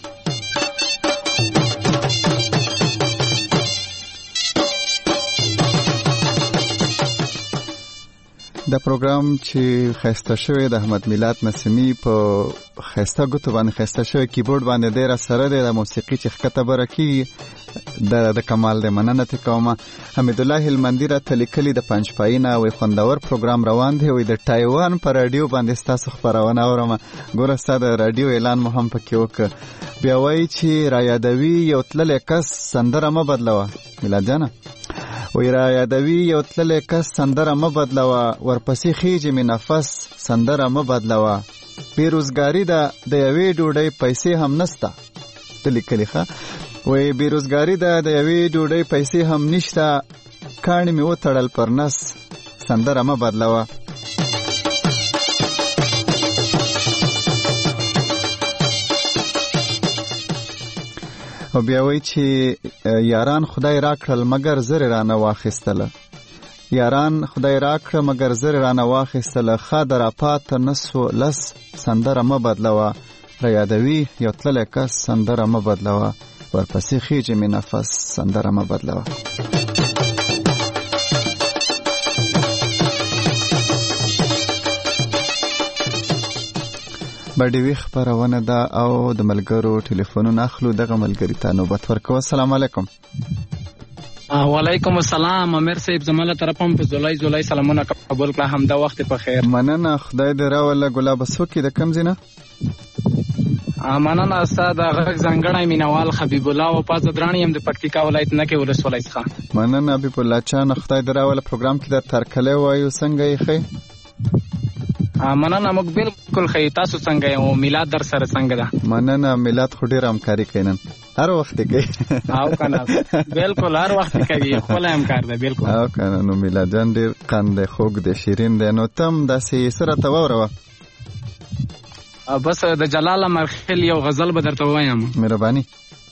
دا پروګرام چې خسته شوی د احمد میلاد نسیمی په خسته غوتو باندې خسته شوی کیبورډ باندې ډیر سره د موسیقي چې خکته برکی د کمال د مننه ته کومه حمید الله هلمندی را تلیکلی د پنځپاینه وي خوندور پروګرام روان دی وي د تایوان پر رادیو باندې تاسو خبرونه اورم ګوره ستاسو د رادیو اعلان مو هم پکې وک بیا وایي چې را یادوي یو تلل کس سندره ما بدلوه میلاد جان وی را یادوي یو تللی کس سندره مه بدلوه ورپسې خیجې مې نفس سندره مه بدلوه بیروزګاري ده د یوې ډوډۍ پیسې هم نسته ته لیکلي ښه وی بیروزګاري ده د یوې ډوډۍ پیسې هم نشته کاڼي مې وتړل پر نس سندره مه بدلوه او بیا وای چې یاران خدای راکړل مگر زر رانه واخیستله یاران خدای راکړه مگر زر رانه واخیستله خادر اپات نسو لس سندره مه بدلوه را یادوي یو تللی کس سندره مه بدلوه ورپسې خیجې مې نفس سندره مه بدلوه باډیوي خبرونه ده او د ملګرو ټلیفونونه اخلو دغه ملګری ته نوبت ورکوه السلام علیکم وعلیکم السلام امیر صاحب زماله طرفم په زولای سلامونه قبول کړه همدا وخت په خیر مننه خدای دې راوله ګلاب سوکي د کم زینه مننه استاد غږ ځنګړی مینوال حبیب الله او پاز درانی هم د پکتیکا ولایت نه کې ولسوالۍ څخه مننه حبیب الله چان خدای دې راوله پروګرام کې د ترکله وایو څنګه یې خې مننه موږ بالکل خی تاسو څنګه یو میلاد در سره څنګه ده مننه میلاد خو ډیر همکاري کوي نن هر وخت کوي او کنه بالکل هر وخت کوي خپل همکار ده بالکل او کنه نو میلاد جان ډیر قند خوګ د شیرین ده نو تم د سره تووروه بس د جلال مرخل یو غزل به درته وایم مهرباني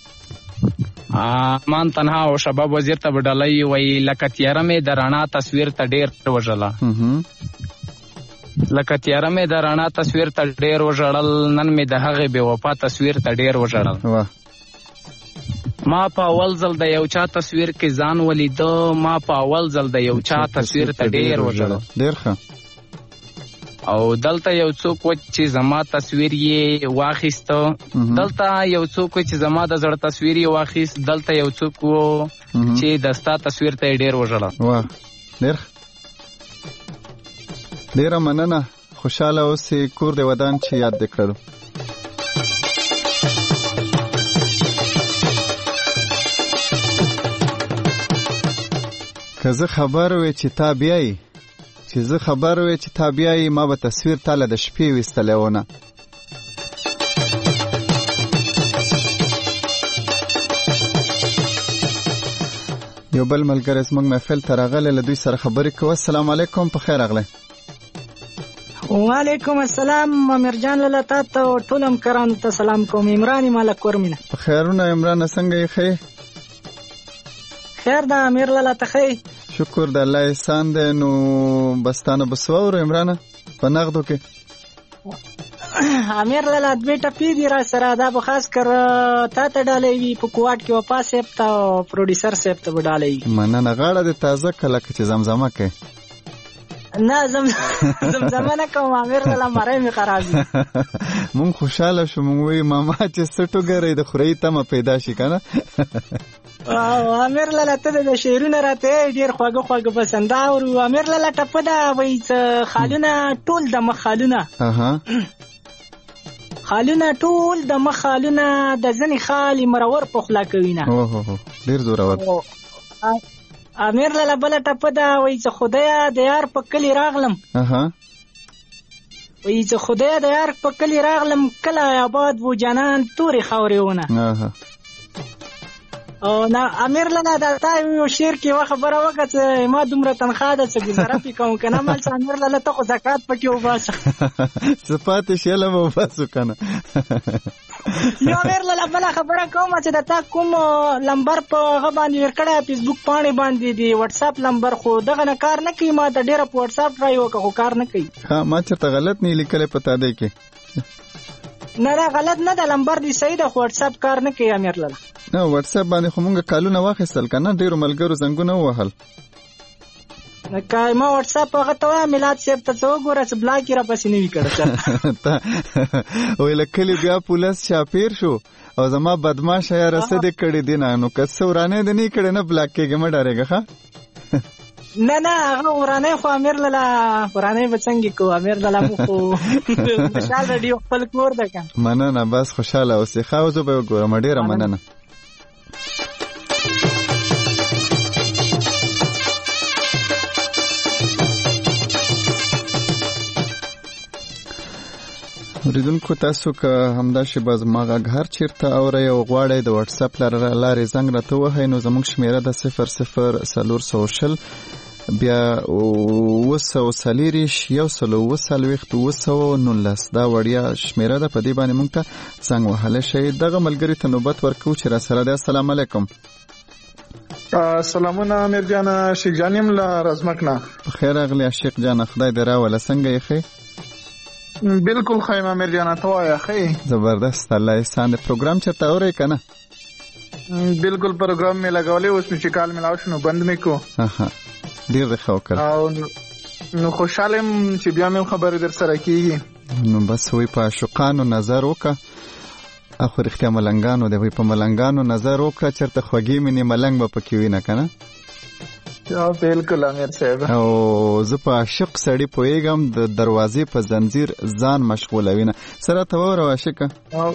مان تنها او شباب وزیر ته بدلای وی لکه تیاره مې د رڼا تصویر ته ډیر وژله لکه تیاره مې د رڼا تصویر ته ډیر وژړل نن مې د هغې بې وفا تصویر ته ډیر وژړل ما په اول ځل د یو چا تصویر کې ځان ولیده، ما په اول ځل د یو چا تصویر ته ډېر وژړل. ډېر ښه. او دلته یو څوک و چې زما تصویر یې واخیسته، دلته یو څوک و چې زما د زړه تصویر یې واخیست، دلته یو څوک و چې د ستا تصویر ته یې ډېر وژړل. واه ډېره مننه. خوشحاله اوسې، کور دې ودان چې یاد دې کړلو. که زه خبر وې چې تا بیایي، ما به تصویر تاله د شپې ویستلی ونه. یو بل ملګری زموږ محفل ته راغلی، له دوی سره خبرې کوو. السلام علیکم، په خیر راغلی. وعلیکم السلام. امیر جان لاله تاسو ته ټول همکارانو ته سلام کوم. عمران مالک ورمنه. په خیرونه عمران، څنګه یې ښې؟ خیر ده امیر لاله ته ښې؟ شکر د الله احسان دی. نو بستانه بسوور عمرانه په نغدو کې امیر لاله دوی ټپی دی را سره، دا به خاص کر تا ته ډالې وي په کوټ کې وپا سیب ته پروډوسر سیب ته ډالې. مننه. غاړه دې تازه کله چې زمزمه کوي. نه زمزمه نه کوم امیر لاله، مړی مې خراب دي. مونږ خوشاله شو، مونږ وی ماما چې سټو ګرې د خوري تمه پیدا شي کنه. امیر لاله ته د شعرونه راته ډیر خواږه پسند او امیر لاله ټپه دا وای چې خالونه ټول د مخالونه خالونه ټول د مخالونه د ځنی خالي مرور په خلا کوي نه. اوه ډیر زورور. امیر لاله بل ټپه دا وای چې خدایا د یار په کلی راغلم، وای چې خدایا د یار په کلی راغلم، کله آباد وو جانان توري خاوريونه. او نه امیر لاله دا تا یو شعر کې وا خبره وکړه چې ما دومره تنخواه ده چې گزاره پې کوم کنه. مال امیر لاله ته خو زکات پکې وباسه، صفات شله مو وباسو کنه. یو امیر لاله بل خبره کوم چې دا تا کوم لمبر په هغه باندې ورکړی فیسبوک باندې دی واتس اپ لمبر، خو دغه نه کار نه کوي. ما ته ډیره په واتس اپ ټرای وکړه خو کار نه کوي. ها ما چرته غلط نه لیکل پتا دی کې؟ نه دا غلط نه ده، لمبر دی صحیح ده، خو واتس اپ کار نه کوي امیر لاله. نه واتس اپ باندې خو مونږ کالونه واخیستل کنه، ډیرو ملګرو زنګونه ووهل. که ما واتس اپ هغه ته وایم میلاد صاحب ته څه وګوره چې بلاک یې راپسې نه وي کړی. ویل کلي بیا پولیس چاپیر شو او زما بدماشه یا رسد کړي دي نه، نو که څه ورانه دې نه کړي نه بلاک کېږي، مه ډارېږه ښه. نه هغه ورانه خو امیر لاله ورانه به څنګه کو امیر لاله مو خو خوشاله رادیو خپل کور ده که. مننه، بس خوشاله اوسې. ښه اوس به وګورم. ډېره مننه. اوریدونکو تاسو که همداسې به زما غږ هر چیرته اورئ او غواړئ د واتس اپ لارې زنګ راته ووهئ، نو زموږ شمیره د 00 بیا 240 دا وړیا شمیره ده. په دې باندې موږ ته زنګ وهلی شئ. دغه ملګري ته نوبت ورکوو چې راسره دی. السلام علیکم. سلامونه امیر جان، شیخ جان یم له رزمک نه. په خیر راغلی شیخ جان، خدای دې راوله. څنګه یې ښې؟ بالکل خیم امیر جان، ته وایه ښې؟ زبردست، الله احسان. پروګرام چېرته اورئ که نه؟ بالکل پروګرام مې لګولی، اوس مې چې کال ملاو شو نو بند مې کو. ډېر ښه وکړ. نو خوشحاله یم چې بیا مې خبرې در سره کېږي. نو بس وی په عاشقانو نظر وکړه، اخو رښتیا ملنګانو دی، وی په ملنګانو نظر وکړه، چېرته خوږې مینې ملنګ به پکې وي نه که نه؟ بالکل امیر صاحب. او زه په عاشق سړي پوهېږم، د دروازې په زنځیر ځان مشغولوي نه. سره ته ووره عاشقه.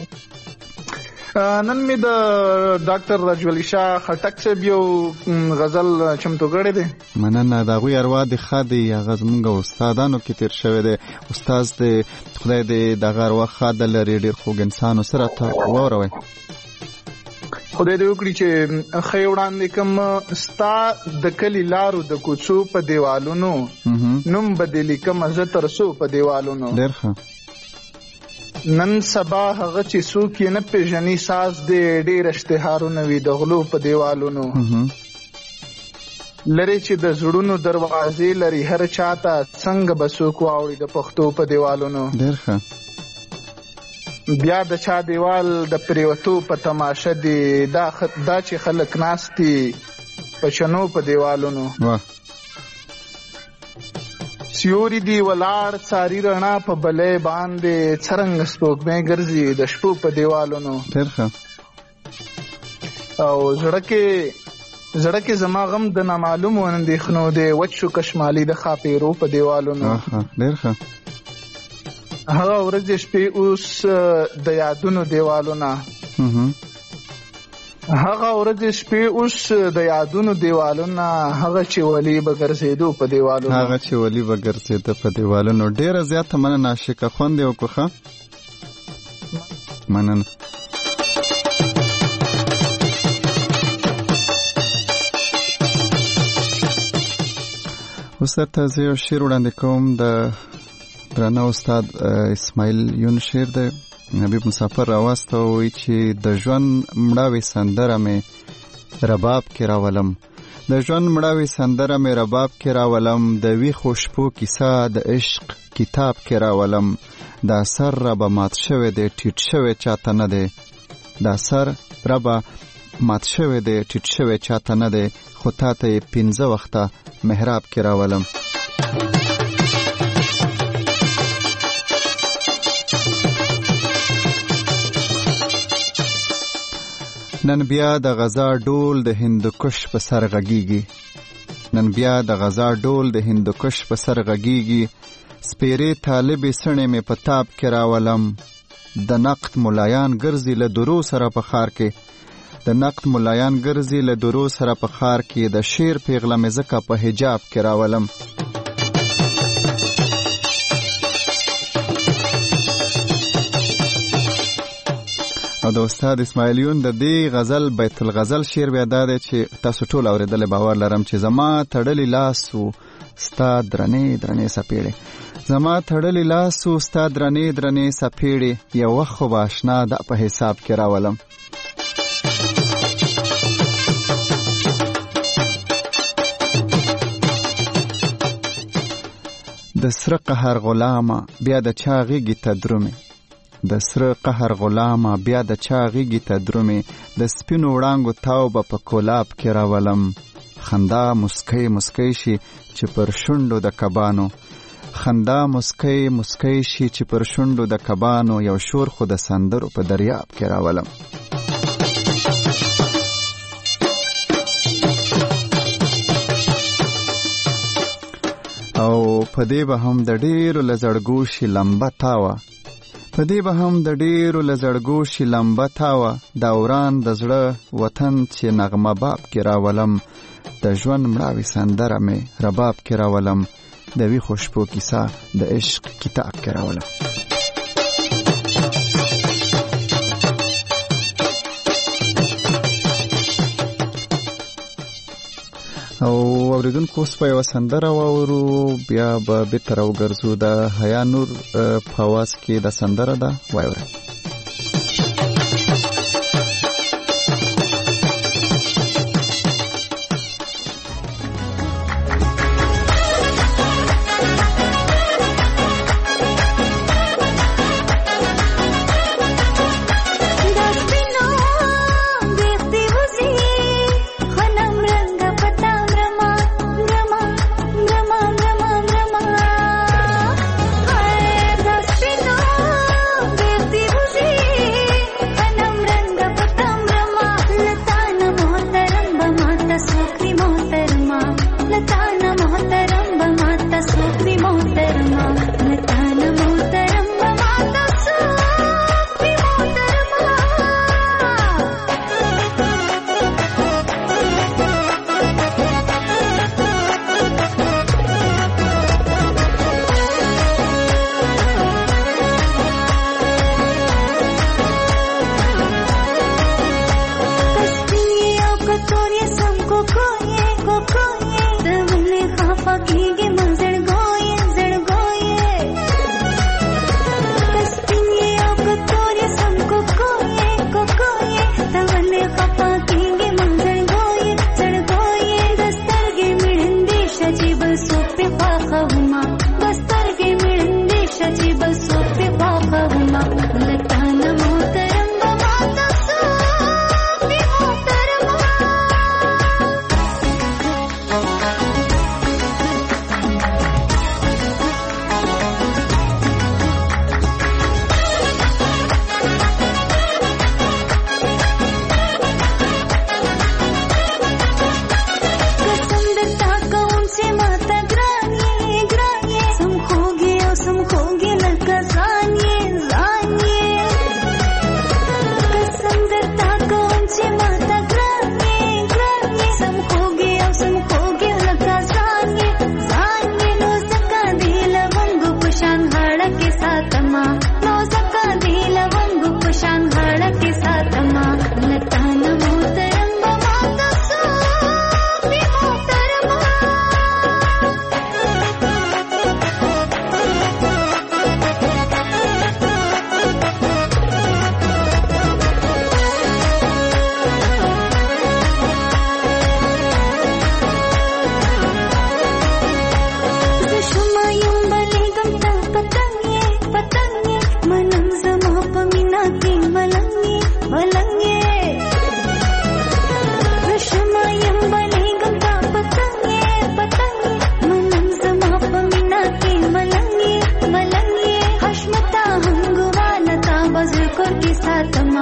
نن مې د ډاکټر رجولی شاه خټک صاحب یو غزل چمتو کړی دی. مننه، د هغوی اروا دې ښه دی. هغه زموږ استادانو کې تېر شوی دی. استاد دی، خدای دې د هغه اروا ښه ده لري، ډېر خوږ انسان. سره ته واوروئ. خدای دې وکړي چې ښه وړاندې کوم ستا د کلي لارو د کوڅو په دیوالونو، نوم به دې لیکم زه تر څو په دیوالونو. ډېر ښه. نن سبا هغه چې څوک یې نه پېژني ساز دې ډېر اشتهارونه وي د غلو په دیوالونو. لري چې د زړونو دروازې لري هر چاته، څنګه به څوک واوړي د پښتو په دیوالونو. ډېر ښه. بیا د چا دیوال د پریوتو په تماشه دی دا چې خلک ناستي په شنو په دیوالونو سیوري دی ولاړ څاري رڼا په بلې باندې څرنګه سپوږمۍ ګرځي د شپو په دیوالونو او زړه کې زما غم د نامعلومو اندېښنو دی وچ شو کشمالي د خاپیرو په دیوالونو هغه ورځې شپې اوس د یادونو دیوالونه هغه ورځې شپې اوس د یادونو دیوالونه هغه چې ولي به ګرځېدو په دیوالونو ډېره زیاته مننه عاشقه خوند یې وکړه مننه اوس درته زه یو شعر وړاندې کوم د درانه استاد اسماعیل یون شعر دی حبیب مسافر راوسته وایي چې د ژوند مړاوې سندره مې رباب کې راولم د ژوند مړاوې سندره مې رباب کې راولم د ویښو شپو کیسه د عشق کتاب کې راولم دا سر ربه مات شوی دی ټیټ شوی چاته نه دی دا سر ربه مات شوی دی ټیټ شوی چاته نه دی خو تا ته یې 15 وخته محراب کې راولم نن بیا د غزا ډول د هندوکش په سر غږیږي سپیرې طالبې سڼې مې په تاب کې راولم د نقد ملایان ګرځي له درو سره په ښار کې د شعر پیغله مې ځکه په حجاب کې راولم او د استاد اسماعیلیون د دې غزل بیت الغزل شعر بیا دا دی چې تاسو ټول اورېدلی باور لرم چې زما تړلی لاس و ستا درنې سپېړې یو وخت خو به اشنا دا په حساب کې راولم د سره قهر غلامه بیا د چا غېږې ته درومې د سپینو وړانګو تاو به په کولاب کې راولم خندا مسکی شي چې پر شونډو د کبانو یو شور خو د سندرو په دریاب کې راولم او په دې به هم د ډېرو لزړګو شي لمبه تاوه دا وران د زړه وطن چې نغمه باب کې راولم د ژوند مړاوې سندره مې رباب کې راولم د ویښو شپو کیسه د عشق کتاب کې راولم او اوریدونکو اوس به یوه سندره واورو بیا به بېرته راوګرځو د حیا نور په اواز کې دا سندره ده واورئ Buzi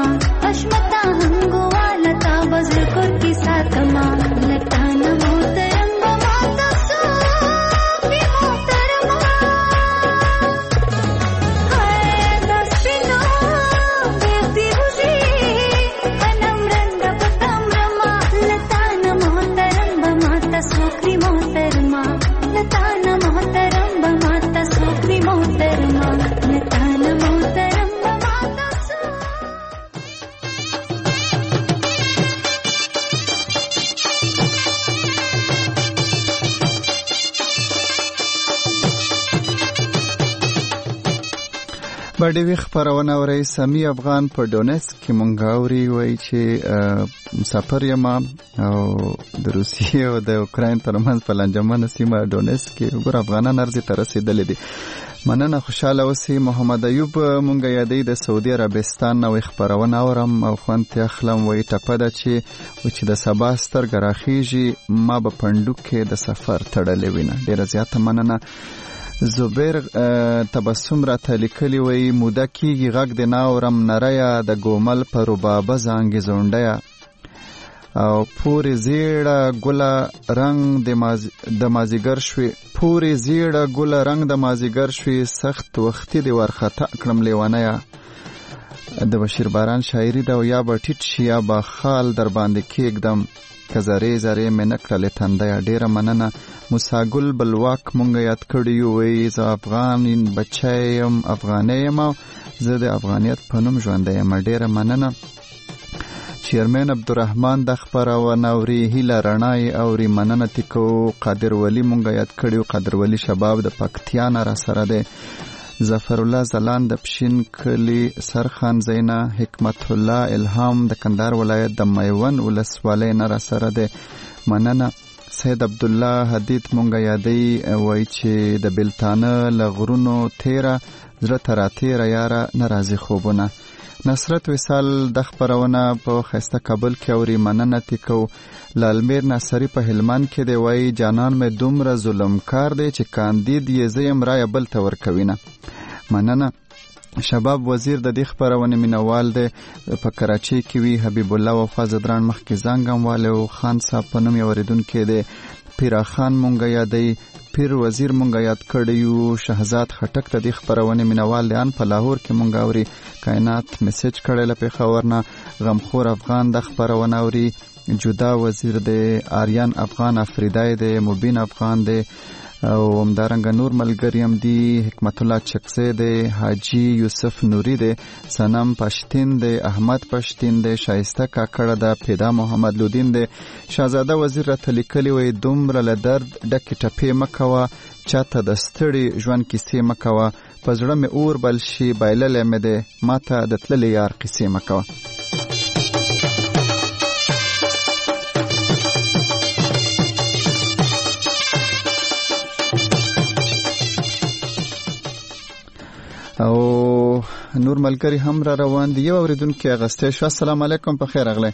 अश्मता हंगुआ लता बजर की सातमा लतान मोहतरम माता सोफी मोहतरमा है दस्तिनो बेटी बुझी अनम्रंद पतम्रमा लतान मोहतरम माता सोफी मोहतरमा लतान मोहतरम माता सोफी मोहतरमा लतान मोहतरम माता باندې وی خبرونه اوري سمي افغان په ډونسک کې مونږ اوري وای چې مسافر یم او د روسیې او د اوکراین ترمنځ په لنجمنه سیمه ډونسک کې ګور افغانان ارزي ته رسیدلې دي. مننه، خوشاله اوسئ. محمد ایوب مونږ یادې د سعودي عربستان نو خبرونه اورم او خوند اخلم وای ټپه ده چې د سبا سترګ راخیږي ما به پندوک کې د سفر تړلې وینه. ډیره زیاته مننه. زبیر تبسم را تلیکلی وی موده کیږي غږ د ناورم نریا د ګومل پر ربابه زانګي زونډیا او پوری زیړه ګله رنگ د مازیګر شوي پوری زیړه ګله رنگ د مازیګر شوي سخت وختي دی ورخطا کړم لیوانیا. د بشیر باران شاعری دا یا به ټیټ شي یا به خال در باندې کېږدم که زری زری مې نکړلې تندیا. ډیره مننه. موساګل بلواک مونږ یاد کړیو وی زه افغان بچی یم افغانی یم زه د افغانیت په نوم ژوندی یم. ډیره مننه. چیرمن عبدالرحمن د خبرونه اوري هیله رڼای اوري مننه تکو. قادر ولی مونږ یاد کړیو قادر ولی شباب د پکتیا نه را سره دی. ظفر الله زلان د پشین کلی سرخان زینا حکمت الله الهام د کندهار ولایت د میون ولسوالۍ نه را سره دی. مننه. سید عبدالله حدید مونږ یادی وای چې د بلتانه لغرونو تیره زړه ترا تیره یاره ناراضي خوبونه. نصرت وصال د خبرونه په خسته کابل کې اوري مننه تکو. لالمیر ناصری په هلمند کې دی وای جانان مې دومره ظلم کار دی چې کاندید یې زیم رای بل تور کوینه. مننه. شباب وزیر د دې خبرونه مینوال دی په کراچۍ کې وی. حبیب الله وفا زدران مخکې زنګم والو خان صاحب په نوم اوریدون کې دی. پیرا خان مونږ یادی پیر وزیر مونږ یاد کړیو. شهزاد خټک د دې خبرونه مینوال دی ان په لاهور کې مونږ اوري. کائنات میسج کړل په خبرنا. غمخور افغان د خبرونه اوري. جدا وزیر دی. آریان افغان افریدای دی. مبین افغان دی او همدارنګه نور ملګریم دی. حکمت الله چکزی دی. حاجی یوسف نوری دی. سنم پشتین دی. احمد پشتین دی. شایسته کاکړه ده. پیدا محمد لودین دی. شاهزاده وزیر راته لیکلی وی دومره له درد ډکې ټپې مه کوه چاته د ستړي ژوند کیسې مه کوه په زړه مې اور بل شي بایللی مې دی ماته د تللي یار قیسې مه کوه. او نور ملګری هم را روان دی. یو اوریدونکي اغستی شو. السلام علیکم، په خیر راغلی.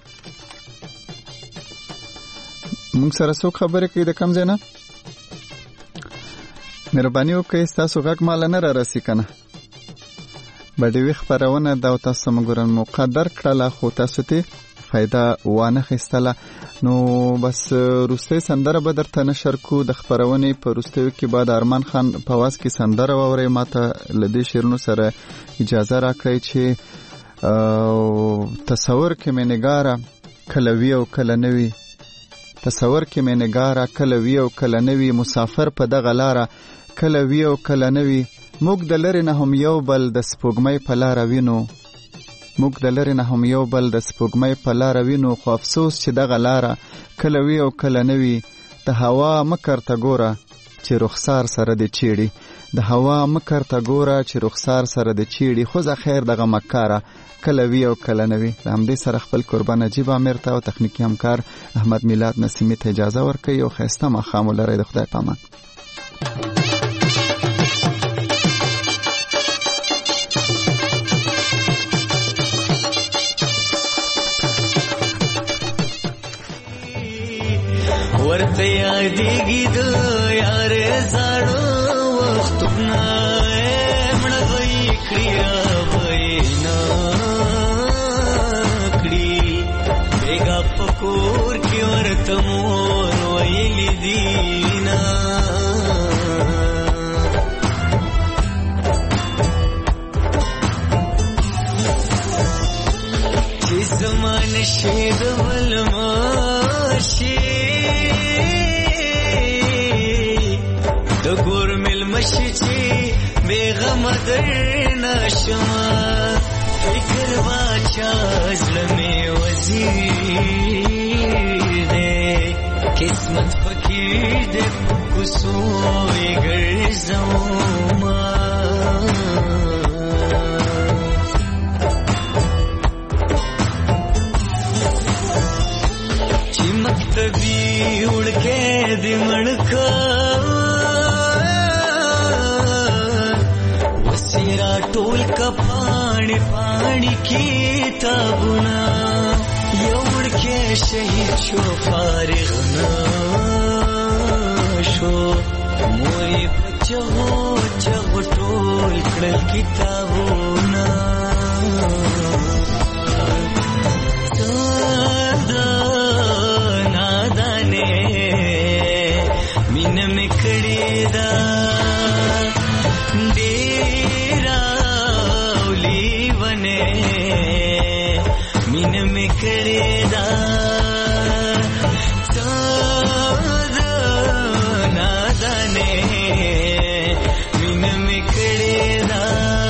مونږ سره څوک خبرې کوي د کوم ځای نه؟ مهرباني وکړئ ستاسو غږ ماله نه را رسي که نه. بډیوي خپرونه دا او تاسو موږ موقع درکړله خو تاسو ته فایده وانه خیستله. نو بس روسي سندره به درته نشر کو. د خبرونې په روسیو کې بعد ارمان خان په واز کې سندره واوري. ماته لدې شیرونو سره اجازه راکړئ چې تصور کې مې نګاره کله وی او کله نوي. تصور کې مې نګاره کله وی او کله نوي. مسافر په دغه لاره کله وی او کله نوي. موږ د لرې نه هم یو بل د سپوږمۍ په لاره وینو. موږ د لرې نه هم یو بل د سپوږمۍ په لاره وینو. خو افسوس چې دغه لاره کله وی او کله نوي. د هوا مکر ته ګوره چې رخسار سره د چیړي. د هوا مکر ته ګوره چې رخسار سره د چیړي. خو زه خیر دغه مکاره کله وی او کله نوي. د همدې سره خپل قربان نجیب عامر ته او تخنیکي همکار احمد میلاد نسیمی ته اجازه ورکوي. او ښایسته ماښام ولرئ. د خدای په امان. ورته یادېږي د یارې زاړه وختونه مړه به یې کړي رابه یې نه زمان شید ولماشي د ګور مل مشي چې بیغم درنا شما فکر واچا زلمي وزیر دے قسمت فقیر دے کوسوي ګرځوما چې مکتبي وړکه دې مړکا وسیرا ټول کا پانی پانی کتابونه یوړ کې شهید شو فارغ نه شو مورې بچو چغ ټول کړل کتابونه نادانه مين مې کړې دا مين میں کرے دا سود نادانے مين میں کرے دا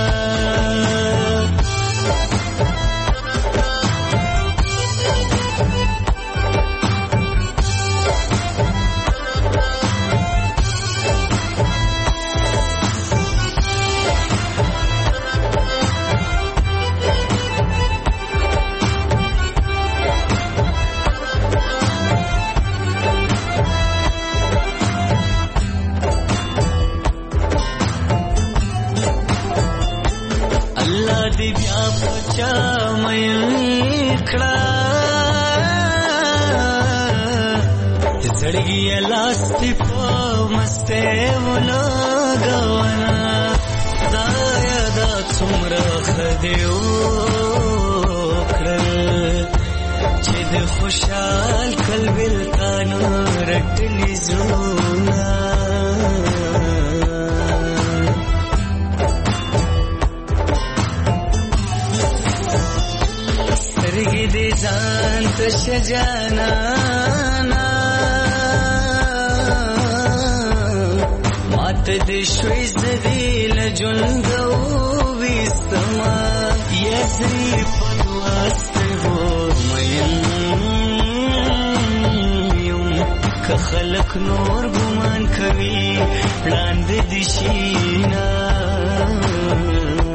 زړګي لاستي په مسته ولګونا دا یادا څومره خدیو کړل چې د خوشحال قلبل تانو رټنی زونا سترګې دې ځان ته شجانا مات دې شوي زديل جلدو وستما یسري پدواسته وو مين يوم که خلق نور ګمان کوي وړاندې دي شينا